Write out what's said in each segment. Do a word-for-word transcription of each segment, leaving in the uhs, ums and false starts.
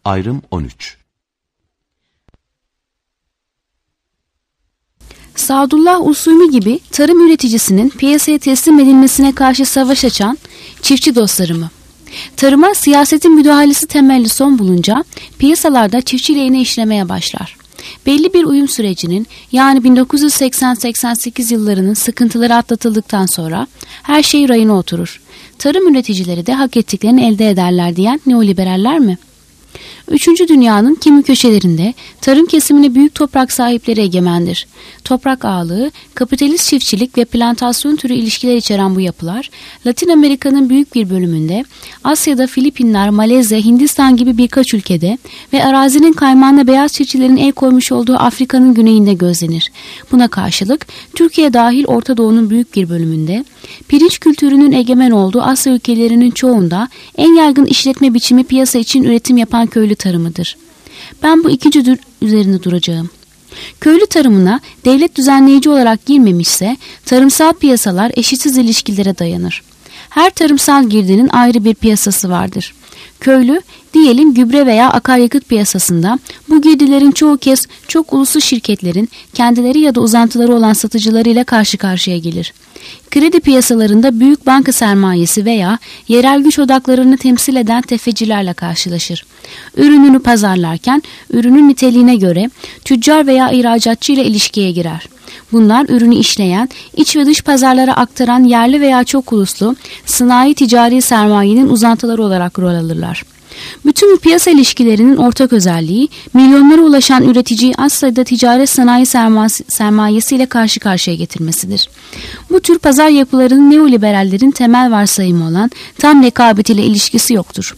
Ayrım on üç. Sadullah Usumi gibi tarım üreticisinin piyasaya teslim edilmesine karşı savaş açan çiftçi dostlarımı. Tarıma siyasetin müdahalesi temelli son bulunca piyasalarda çiftçi lehine işlemeye başlar. Belli bir uyum sürecinin, yani bin dokuz yüz seksen seksen sekiz yıllarının sıkıntıları atlatıldıktan sonra her şey rayına oturur. Tarım üreticileri de hak ettiklerini elde ederler diyen neoliberaller mi? Üçüncü dünyanın kimi köşelerinde tarım kesimine büyük toprak sahipleri egemendir. Toprak ağalığı, kapitalist çiftçilik ve plantasyon türü ilişkiler içeren bu yapılar, Latin Amerika'nın büyük bir bölümünde, Asya'da Filipinler, Malezya, Hindistan gibi birkaç ülkede ve arazinin kaymağına beyaz çiftçilerin el koymuş olduğu Afrika'nın güneyinde gözlenir. Buna karşılık Türkiye dahil Orta Doğu'nun büyük bir bölümünde, pirinç kültürünün egemen olduğu Asya ülkelerinin çoğunda en yaygın işletme biçimi piyasa için üretim yapan köylü tarımıdır. Ben bu ikinci tür üzerinde duracağım. Köylü tarımına devlet düzenleyici olarak girmemişse tarımsal piyasalar eşitsiz ilişkilere dayanır. Her tarımsal girdinin ayrı bir piyasası vardır. Köylü, diyelim gübre veya akaryakıt piyasasında bu girdilerin çoğu kez çok uluslu şirketlerin kendileri ya da uzantıları olan satıcılarıyla karşı karşıya gelir. Kredi piyasalarında büyük banka sermayesi veya yerel güç odaklarını temsil eden tefecilerle karşılaşır. Ürününü pazarlarken ürünün niteliğine göre tüccar veya ihracatçı ile ilişkiye girer. Bunlar ürünü işleyen, iç ve dış pazarlara aktaran yerli veya çok uluslu sanayi ticari sermayenin uzantıları olarak rol alırlar. Bütün bu piyasa ilişkilerinin ortak özelliği, milyonlara ulaşan üreticiyi az sayıda ticaret sanayi sermayesiyle karşı karşıya getirmesidir. Bu tür pazar yapılarının neoliberallerin temel varsayımı olan tam rekabet ile ilişkisi yoktur.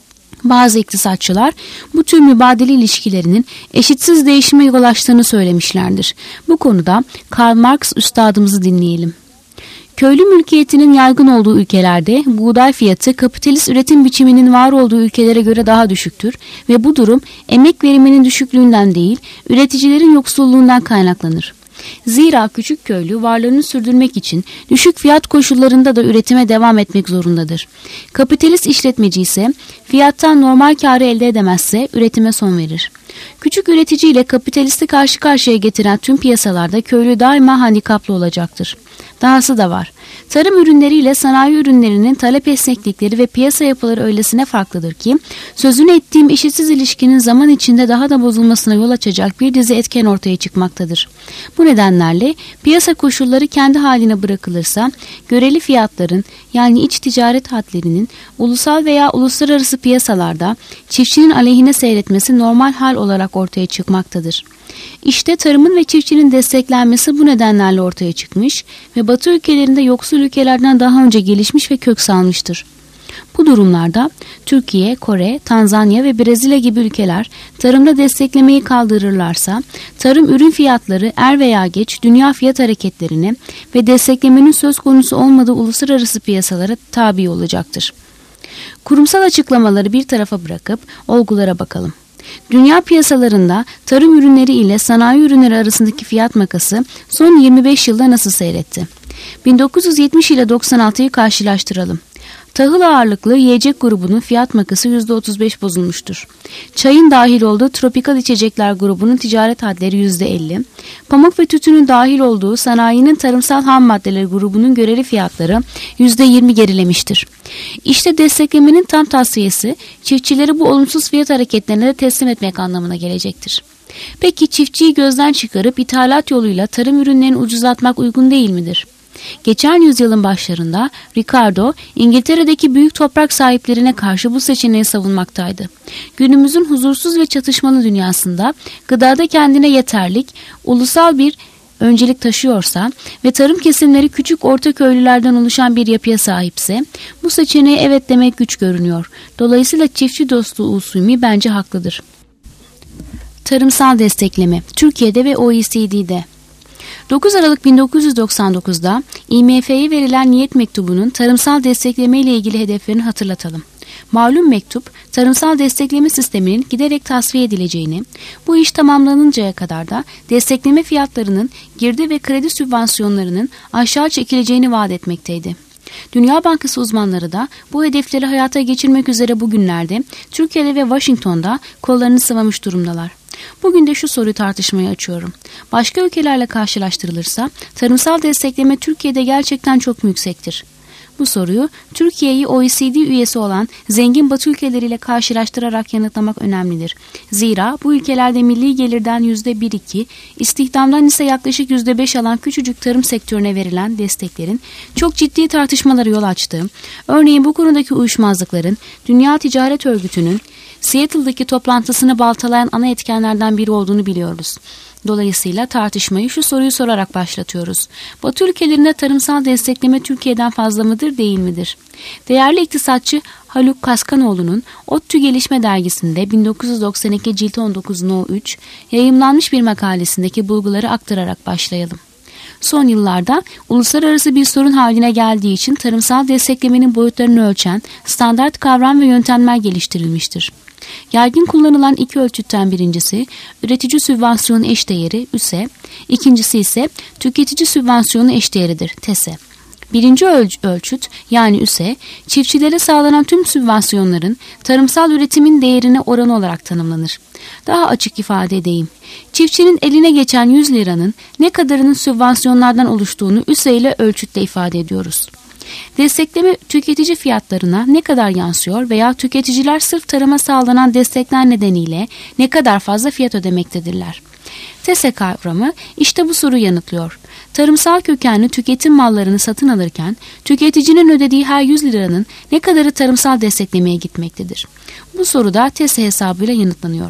Bazı iktisatçılar bu tür mübadele ilişkilerinin eşitsiz değişime yol açtığını söylemişlerdir. Bu konuda Karl Marx üstadımızı dinleyelim. Köylü mülkiyetinin yaygın olduğu ülkelerde buğday fiyatı kapitalist üretim biçiminin var olduğu ülkelere göre daha düşüktür ve bu durum emek veriminin düşüklüğünden değil, üreticilerin yoksulluğundan kaynaklanır. Zira küçük köylü varlığını sürdürmek için düşük fiyat koşullarında da üretime devam etmek zorundadır. Kapitalist işletmeci ise fiyattan normal kârı elde edemezse üretime son verir. Küçük üretici ile kapitalisti karşı karşıya getiren tüm piyasalarda köylü daima handikaplı olacaktır. Dahası da var. Tarım ürünleriyle sanayi ürünlerinin talep esneklikleri ve piyasa yapıları öylesine farklıdır ki, sözünü ettiğim eşitsiz ilişkinin zaman içinde daha da bozulmasına yol açacak bir dizi etken ortaya çıkmaktadır. Bu nedenlerle piyasa koşulları kendi haline bırakılırsa, göreli fiyatların yani iç ticaret hadlerinin ulusal veya uluslararası piyasalarda çiftçinin aleyhine seyretmesi normal hal olarak ortaya çıkmaktadır. İşte tarımın ve çiftçinin desteklenmesi bu nedenlerle ortaya çıkmış ve Batı ülkelerinde yoksul ülkelerden daha önce gelişmiş ve kök salmıştır. Bu durumlarda Türkiye, Kore, Tanzanya ve Brezilya gibi ülkeler tarımda desteklemeyi kaldırırlarsa tarım ürün fiyatları er veya geç dünya fiyat hareketlerine ve desteklemenin söz konusu olmadığı uluslararası piyasalara tabi olacaktır. Kurumsal açıklamaları bir tarafa bırakıp olgulara bakalım. Dünya piyasalarında tarım ürünleri ile sanayi ürünleri arasındaki fiyat makası son yirmi beş yılda nasıl seyretti? bin dokuz yüz yetmiş ile doksan altıyı karşılaştıralım. Tahıl ağırlıklı yiyecek grubunun fiyat makası yüzde otuz beş bozulmuştur. Çayın dahil olduğu tropikal içecekler grubunun ticaret hadleri yüzde elli, pamuk ve tütünün dahil olduğu sanayinin tarımsal ham maddeleri grubunun göreli fiyatları yüzde yirmi gerilemiştir. İşte desteklemenin tam tasfiyesi çiftçileri bu olumsuz fiyat hareketlerine de teslim etmek anlamına gelecektir. Peki çiftçiyi gözden çıkarıp ithalat yoluyla tarım ürünlerini ucuzlatmak uygun değil midir? Geçen yüzyılın başlarında Ricardo, İngiltere'deki büyük toprak sahiplerine karşı bu seçeneği savunmaktaydı. Günümüzün huzursuz ve çatışmalı dünyasında gıdada kendine yeterlik, ulusal bir öncelik taşıyorsa ve tarım kesimleri küçük orta köylülerden oluşan bir yapıya sahipse, bu seçeneğe evet demek güç görünüyor. Dolayısıyla çiftçi dostu Usumi bence haklıdır. Tarımsal destekleme Türkiye'de ve O E C D'de. dokuz Aralık bin dokuz yüz doksan dokuzda I M F'ye verilen niyet mektubunun tarımsal destekleme ile ilgili hedeflerini hatırlatalım. Malum mektup, tarımsal destekleme sisteminin giderek tasfiye edileceğini, bu iş tamamlanıncaya kadar da destekleme fiyatlarının girdi ve kredi sübvansiyonlarının aşağı çekileceğini vaat etmekteydi. Dünya Bankası uzmanları da bu hedefleri hayata geçirmek üzere bugünlerde Türkiye'de ve Washington'da kollarını sıvamış durumdalar. Bugün de şu soruyu tartışmaya açıyorum. Başka ülkelerle karşılaştırılırsa tarımsal destekleme Türkiye'de gerçekten çok mu yüksektir? Bu soruyu Türkiye'yi O E C D üyesi olan zengin Batı ülkeleriyle karşılaştırarak yanıtlamak önemlidir. Zira bu ülkelerde milli gelirden yüzde bir iki, istihdamdan ise yaklaşık yüzde beş alan küçücük tarım sektörüne verilen desteklerin çok ciddi tartışmalara yol açtığı, örneğin bu konudaki uyuşmazlıkların Dünya Ticaret Örgütü'nün Seattle'daki toplantısını baltalayan ana etkenlerden biri olduğunu biliyoruz. Dolayısıyla tartışmayı şu soruyu sorarak başlatıyoruz. Batı ülkelerinde tarımsal destekleme Türkiye'den fazla mıdır, değil midir? Değerli iktisatçı Haluk Kaskanoğlu'nun ODTÜ Gelişme Dergisi'nde bin dokuz yüz doksan iki cilt on dokuz no üç yayımlanmış bir makalesindeki bulguları aktararak başlayalım. Son yıllarda uluslararası bir sorun haline geldiği için tarımsal desteklemenin boyutlarını ölçen standart kavram ve yöntemler geliştirilmiştir. Yaygın kullanılan iki ölçütten birincisi üretici sübvansiyonu eşdeğeri Ü S E, ikincisi ise tüketici sübvansiyonu eşdeğeridir T E S E. Birinci öl- ölçüt yani Ü S E, çiftçilere sağlanan tüm sübvansiyonların tarımsal üretimin değerine oranı olarak tanımlanır. Daha açık ifade edeyim. Çiftçinin eline geçen yüz liranın ne kadarının sübvansiyonlardan oluştuğunu Ü S E ile ölçütle ifade ediyoruz. Destekleme tüketici fiyatlarına ne kadar yansıyor veya tüketiciler sırf tarıma sağlanan destekler nedeniyle ne kadar fazla fiyat ödemektedirler? T E S E kavramı işte bu soruyu yanıtlıyor. Tarımsal kökenli tüketim mallarını satın alırken tüketicinin ödediği her yüz liranın ne kadarı tarımsal desteklemeye gitmektedir? Bu soru da T E S E hesabıyla yanıtlanıyor.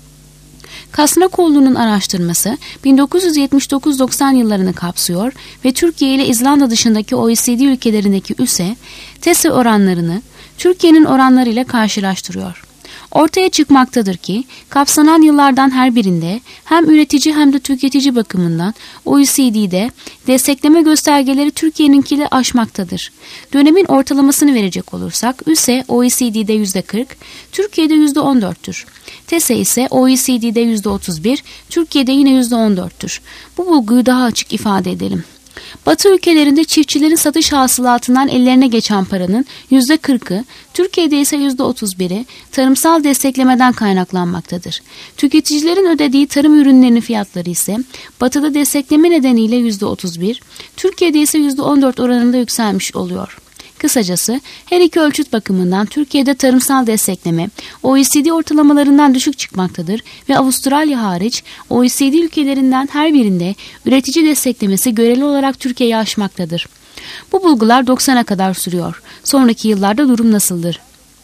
Kasnakoğlu'nun araştırması bin dokuz yüz yetmiş dokuz doksan yıllarını kapsıyor ve Türkiye ile İzlanda dışındaki O E C D ülkelerindeki Ü S E, T E S E oranlarını Türkiye'nin oranlarıyla karşılaştırıyor. Ortaya çıkmaktadır ki kapsanan yıllardan her birinde hem üretici hem de tüketici bakımından O E C D'de destekleme göstergeleri Türkiye'ninkiyle aşmaktadır. Dönemin ortalamasını verecek olursak Ü S E O E C D'de yüzde kırk, Türkiye'de yüzde on dörttür. T E S E ise O E C D'de yüzde otuz bir, Türkiye'de yine yüzde on dörttür. Bu bulguyu daha açık ifade edelim. Batı ülkelerinde çiftçilerin satış hasılatından ellerine geçen paranın yüzde kırkı, Türkiye'de ise yüzde otuz biri tarımsal desteklemeden kaynaklanmaktadır. Tüketicilerin ödediği tarım ürünlerinin fiyatları ise Batı'da destekleme nedeniyle yüzde otuz bir, Türkiye'de ise yüzde on dört oranında yükselmiş oluyor. Kısacası her iki ölçüt bakımından Türkiye'de tarımsal destekleme O E C D ortalamalarından düşük çıkmaktadır ve Avustralya hariç O E C D ülkelerinden her birinde üretici desteklemesi göreli olarak Türkiye'yi aşmaktadır. Bu bulgular doksana kadar sürüyor. Sonraki yıllarda durum nasıldır?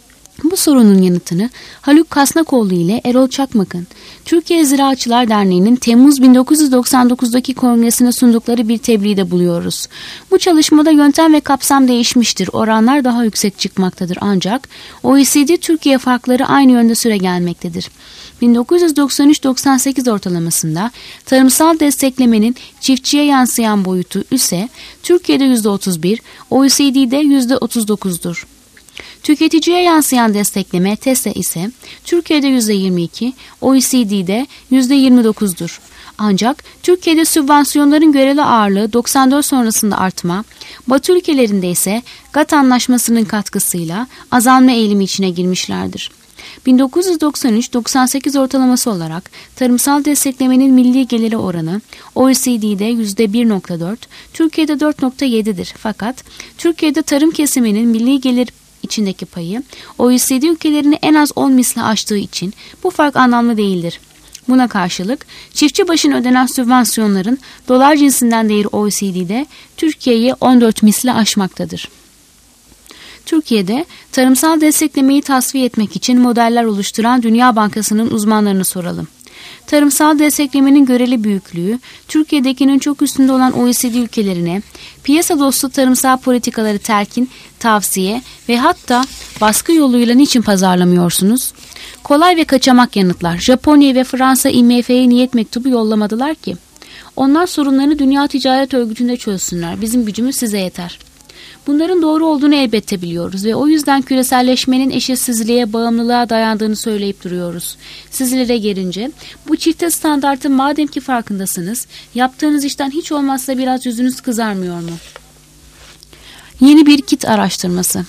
Bu sorunun yanıtını Haluk Kasnakoğlu ile Erol Çakmak'ın Türkiye Ziraatçılar Derneği'nin Temmuz bin dokuz yüz doksan dokuzdaki kongresine sundukları bir tebliğde buluyoruz. Bu çalışmada yöntem ve kapsam değişmiştir. Oranlar daha yüksek çıkmaktadır ancak O E C D Türkiye farkları aynı yönde süre gelmektedir. bin dokuz yüz doksan üç doksan sekiz ortalamasında tarımsal desteklemenin çiftçiye yansıyan boyutu Ü S E, Türkiye'de yüzde otuz bir, O E C D'de yüzde otuz dokuzdur. Tüketiciye yansıyan destekleme T E S E ise Türkiye'de yüzde yirmi iki, O E C D'de yüzde yirmi dokuzdur. Ancak Türkiye'de sübvansiyonların göreli ağırlığı doksan dört sonrasında artma, Batı ülkelerinde ise G A TT anlaşmasının katkısıyla azalma eğilimi içine girmişlerdir. bin dokuz yüz doksan üç doksan sekiz ortalaması olarak tarımsal desteklemenin milli geliri oranı O E C D'de yüzde bir virgül dört, Türkiye'de dört virgül yedidir. Fakat Türkiye'de tarım kesiminin milli gelir içindeki payı O E C D ülkelerini en az on misli aştığı için bu fark anlamlı değildir. Buna karşılık çiftçi başına ödenen sübvansiyonların dolar cinsinden değeri O E C D'de Türkiye'yi on dört misli aşmaktadır. Türkiye'de tarımsal desteklemeyi tasfiye etmek için modeller oluşturan Dünya Bankası'nın uzmanlarını soralım. Tarımsal desteklemenin göreli büyüklüğü, Türkiye'dekinin çok üstünde olan O E C D ülkelerine piyasa dostu tarımsal politikaları telkin, tavsiye ve hatta baskı yoluyla niçin pazarlamıyorsunuz? Kolay ve kaçamak yanıtlar. Japonya ve Fransa I M F'ye niyet mektubu yollamadılar ki. Onlar sorunlarını Dünya Ticaret Örgütü'nde çözsünler. Bizim gücümüz size yeter. Bunların doğru olduğunu elbette biliyoruz ve o yüzden küreselleşmenin eşitsizliğe, bağımlılığa dayandığını söyleyip duruyoruz. Sizlere gelince bu çifte standartın madem ki farkındasınız, yaptığınız işten hiç olmazsa biraz yüzünüz kızarmıyor mu? Yeni bir kit araştırması.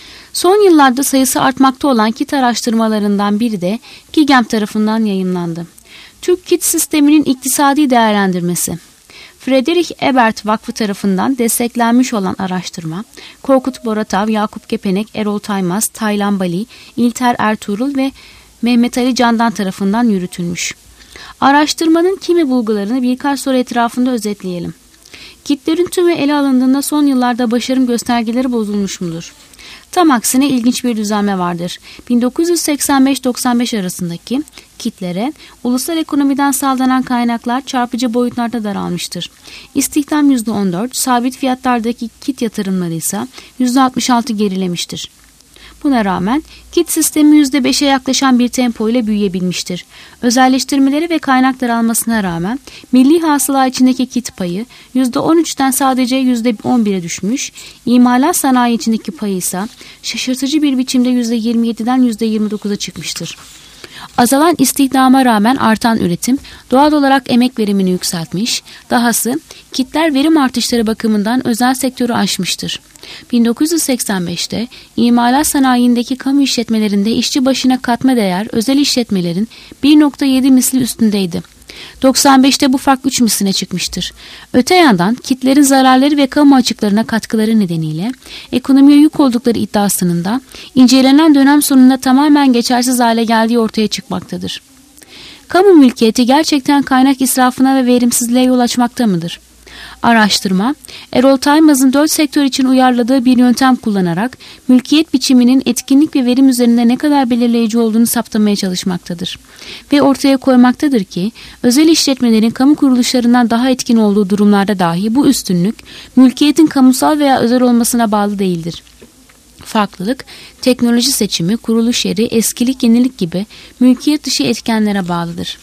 Son yıllarda sayısı artmakta olan kit araştırmalarından biri de GİGEM tarafından yayımlandı. Türk kit sisteminin iktisadi değerlendirmesi. Friedrich Ebert Vakfı tarafından desteklenmiş olan araştırma, Korkut Boratav, Yakup Kepenek, Erol Taymaz, Taylan Bali, İlter Ertuğrul ve Mehmet Ali Candan tarafından yürütülmüş. Araştırmanın kimi bulgularını birkaç soru etrafında özetleyelim. Kitlerin tümü ele alındığında son yıllarda başarım göstergeleri bozulmuş mudur? Tam aksine ilginç bir düzenleme vardır. bin dokuz yüz seksen beş doksan beş arasındaki kitlere ulusal ekonomiden sağlanan kaynaklar çarpıcı boyutlarda daralmıştır. İstihdam yüzde on dört, sabit fiyatlardaki kit yatırımları ise yüzde altmış altı gerilemiştir. Buna rağmen kit sistemi yüzde beşe yaklaşan bir tempo ile büyüyebilmiştir. Özelleştirmeleri ve kaynak daralmasına rağmen milli hasıla içindeki kit payı yüzde on üçten sadece yüzde on bire düşmüş, imalat sanayi içindeki payı ise şaşırtıcı bir biçimde yüzde yirmi yediden yüzde yirmi dokuza çıkmıştır. Azalan istihdama rağmen artan üretim doğal olarak emek verimini yükseltmiş, dahası kitler verim artışları bakımından özel sektörü aşmıştır. bin dokuz yüz seksen beşte imalat sanayindeki kamu işletmelerinde işçi başına katma değer özel işletmelerin bir nokta yedi misli üstündeydi. doksan beşte bu fark üç misline çıkmıştır. Öte yandan kitlerin zararları ve kamu açıklarına katkıları nedeniyle ekonomiye yük oldukları iddiasının da incelenen dönem sonunda tamamen geçersiz hale geldiği ortaya çıkmaktadır. Kamu mülkiyeti gerçekten kaynak israfına ve verimsizliğe yol açmakta mıdır? Araştırma, Erol Taymaz'ın dört sektör için uyarladığı bir yöntem kullanarak mülkiyet biçiminin etkinlik ve verim üzerinde ne kadar belirleyici olduğunu saptamaya çalışmaktadır. Ve ortaya koymaktadır ki, özel işletmelerin kamu kuruluşlarından daha etkin olduğu durumlarda dahi bu üstünlük, mülkiyetin kamusal veya özel olmasına bağlı değildir. Farklılık, teknoloji seçimi, kuruluş yeri, eskilik, yenilik gibi mülkiyet dışı etkenlere bağlıdır.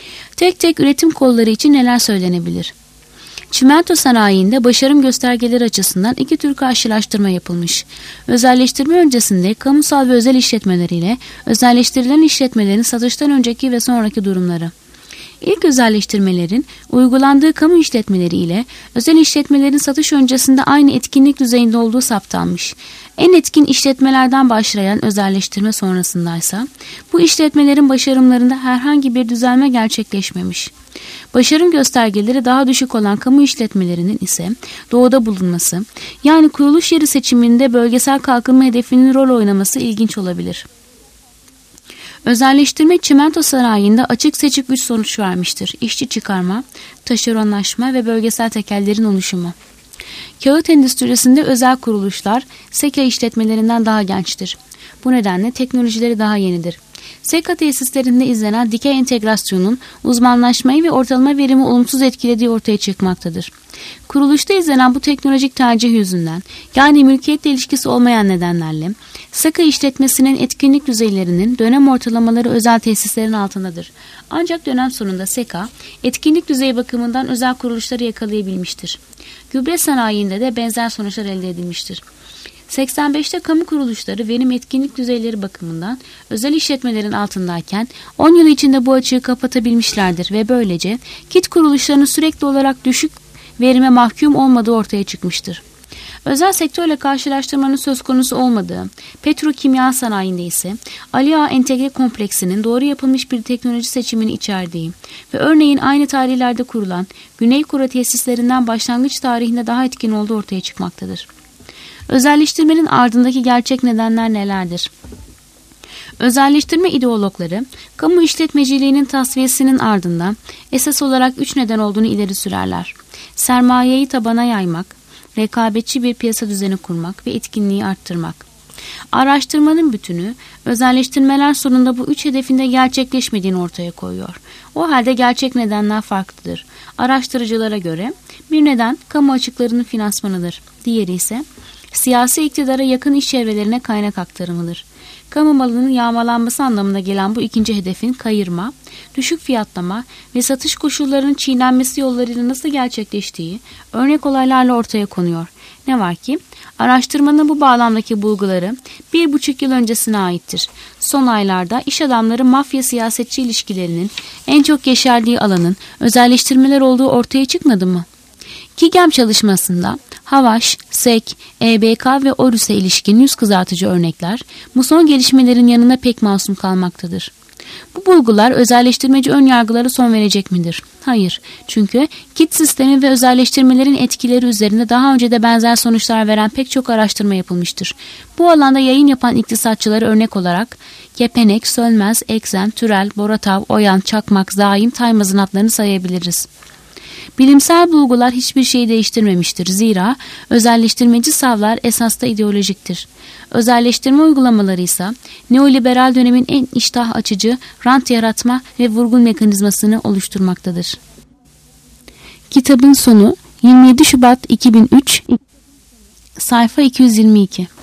Tek tek üretim kolları için neler söylenebilir? Çimento sanayinde başarım göstergeleri açısından iki tür karşılaştırma yapılmış. Özelleştirme öncesinde kamusal ve özel işletmeleriyle özelleştirilen işletmelerin satıştan önceki ve sonraki durumları. İlk özelleştirmelerin uygulandığı kamu işletmeleri ile özel işletmelerin satış öncesinde aynı etkinlik düzeyinde olduğu saptanmış. En etkin işletmelerden başlayan özelleştirme sonrasındaysa bu işletmelerin başarımlarında herhangi bir düzelme gerçekleşmemiş. Başarım göstergeleri daha düşük olan kamu işletmelerinin ise doğuda bulunması, yani kuruluş yeri seçiminde bölgesel kalkınma hedefinin rol oynaması ilginç olabilir. Özelleştirme çimento sanayinde açık seçik üç sonuç vermiştir. İşçi çıkarma, taşeronlaşma ve bölgesel tekellerin oluşumu. Kağıt endüstrisinde özel kuruluşlar SEKA işletmelerinden daha gençtir. Bu nedenle teknolojileri daha yenidir. SEKA tesislerinde izlenen dikey entegrasyonun uzmanlaşmayı ve ortalama verimi olumsuz etkilediği ortaya çıkmaktadır. Kuruluşta izlenen bu teknolojik tercih yüzünden, yani mülkiyetle ilişkisi olmayan nedenlerle, SEKA işletmesinin etkinlik düzeylerinin dönem ortalamaları özel tesislerin altındadır. Ancak dönem sonunda SEKA, etkinlik düzeyi bakımından özel kuruluşları yakalayabilmiştir. Gübre sanayinde de benzer sonuçlar elde edilmiştir. seksen beşte kamu kuruluşları verim etkinlik düzeyleri bakımından özel işletmelerin altındayken on yıl içinde bu açığı kapatabilmişlerdir ve böylece kit kuruluşlarının sürekli olarak düşük verime mahkum olmadığı ortaya çıkmıştır. Özel sektörle karşılaştırmanın söz konusu olmadığı petrokimya sanayinde ise Ali Ağa Entegre Kompleksinin doğru yapılmış bir teknoloji seçimini içerdiği ve örneğin aynı tarihlerde kurulan Güney Kore tesislerinden başlangıç tarihinde daha etkin olduğu ortaya çıkmaktadır. Özelleştirmenin ardındaki gerçek nedenler nelerdir? Özelleştirme ideologları, kamu işletmeciliğinin tasfiyesinin ardından esas olarak üç neden olduğunu ileri sürerler. Sermayeyi tabana yaymak, rekabetçi bir piyasa düzeni kurmak ve etkinliği arttırmak. Araştırmanın bütünü, özelleştirmeler sonunda bu üç hedefinde gerçekleşmediğini ortaya koyuyor. O halde gerçek nedenler farklıdır. Araştırıcılara göre bir neden kamu açıklarının finansmanıdır. Diğeri ise siyasi iktidara yakın iş çevrelerine kaynak aktarımıdır. Kamu malının yağmalanması anlamına gelen bu ikinci hedefin kayırma, düşük fiyatlama ve satış koşullarının çiğnenmesi yollarıyla nasıl gerçekleştiği örnek olaylarla ortaya konuyor. Ne var ki araştırmanın bu bağlamdaki bulguları bir buçuk yıl öncesine aittir. Son aylarda iş adamları mafya siyasetçi ilişkilerinin en çok yeşerdiği alanın özelleştirmeler olduğu ortaya çıkmadı mı? KİGEM çalışmasında Havaş, SEK, E B K ve ORÜS'e ilişkin yüz kızartıcı örnekler bu son gelişmelerin yanına pek masum kalmaktadır. Bu bulgular özelleştirmeci önyargılara son verecek midir? Hayır. Çünkü kit sistemi ve özelleştirmelerin etkileri üzerinde daha önce de benzer sonuçlar veren pek çok araştırma yapılmıştır. Bu alanda yayın yapan iktisatçıları örnek olarak Kepenek, Sölmez, Eksen, Türel, Boratav, Oyan, Çakmak, Zaim, Taymaz'ın adlarını sayabiliriz. Bilimsel bulgular hiçbir şeyi değiştirmemiştir. Zira özelleştirmeci savlar esasda ideolojiktir. Özelleştirme uygulamaları ise neoliberal dönemin en iştah açıcı rant yaratma ve vurgun mekanizmasını oluşturmaktadır. Kitabın sonu yirmi yedi Şubat iki bin üç, sayfa iki yüz yirmi iki.